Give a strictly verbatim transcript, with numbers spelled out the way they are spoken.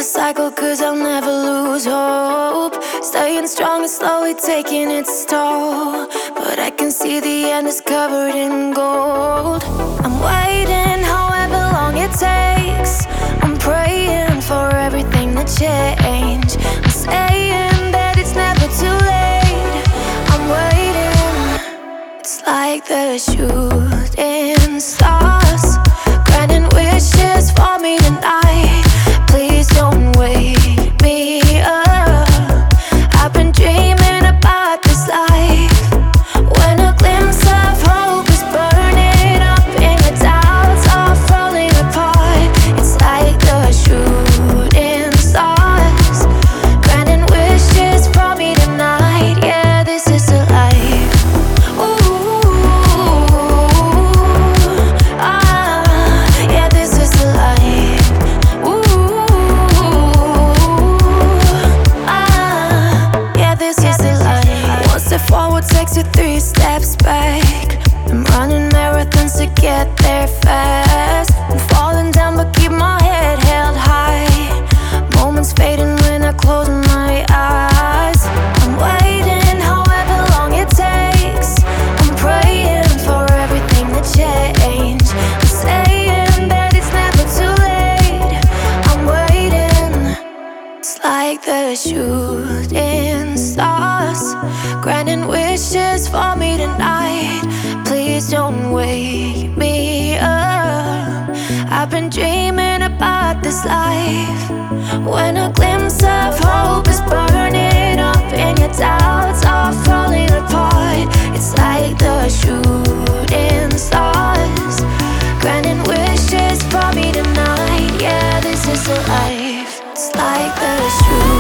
a cycle, cause I'll never lose hope. Staying strong is slowly taking its toll, but I can see the end is covered in gold. I'm waiting however long it takes. I'm praying for everything to change. I'm saying that it's never too late. I'm waiting. It's like the shooting stars, granting wishes for me tonight. Please don't wake me up. I've been dreaming about this life. When a glimpse of hope is burning up and your doubts are falling apart. It's like the shooting stars, granting wishes for me tonight. Yeah, this is a life. Ooh, ah, yeah, this is a life. Ooh, ah, yeah, this is a life. One step forward takes you three steps back. I'm running marathons to get there fast. I'm falling down but keep my head held high. Moments fading when I close my eyes. I'm waiting however long it takes. I'm praying for everything to change. I'm saying that it's never too late. I'm waiting. It's like the shooting stars, granting wishes for me tonight. Please don't wake me up. I've been dreaming about this life. When a glimpse of hope is burning up and your doubts are falling apart. It's like the shooting stars, granting wishes for me tonight. Yeah, this is a life. It's like the shooting